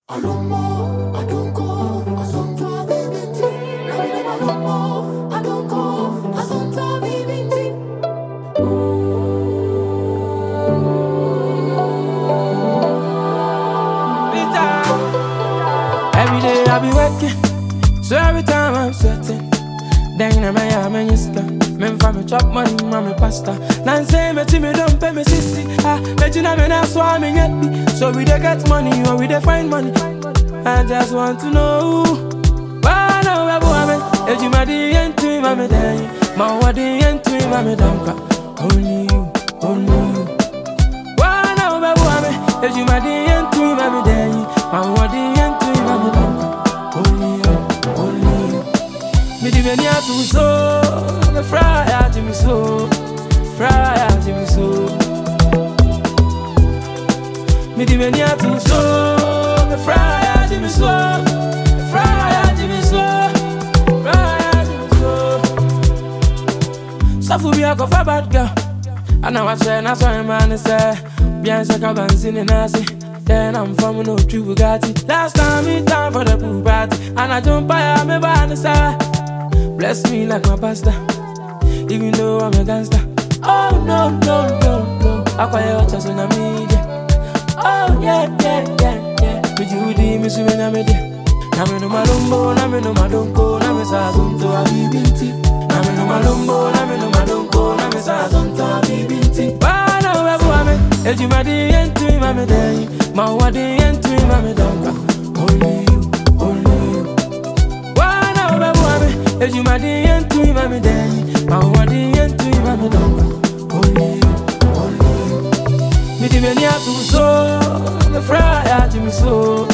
I don't know, I don't go, I don't try baby. I don't know, I don't go, I don't try baby. Every day I be working, so every time I'm sweating. Then I'm a scam. Men for me chop money, mommy pasta. Nan say me to me don't pay me sissy. Ah, me to me na swam me yet. So we dey get money or we dey find money. I just want to know why now we go ame. If you my the end to me day, my what the end to me don't only you, only you. Why now we go ame. If you my the end to me day, my what the end to me don't only you, only you. Me di venia tu so, me fraya ti mi so, fraya ti mi so. Me di venia tu so, me fraya ti mi so, fraya ti mi so, fraya ti mi so. Safu bi a go for bad girl, and I watch na so man say, bien se ka banzini nasi. Then I'm from no true Bugatti. Last time we time for the pool party, and I jump by me by the side. Bless me like my pastor, even though I'm a gangster. Oh no, no, no, no. I call you just on the media. Oh yeah, yeah, yeah, yeah. Me Judy, me swim na me dia. Na me no malumbo, na me no madonko, na me sa zonto a bibinti. Na me no malumbo, na me no madonko, na me sa zonto a bibinti. Bana webu ame, eji ma di entu ma me dey. Ma wa di entu ma me donka. Only you, only you. Bana webu ame. If you my end to me day, my what the end to me don't only you, only you. Me di venia tu so, me fraya ti mi so,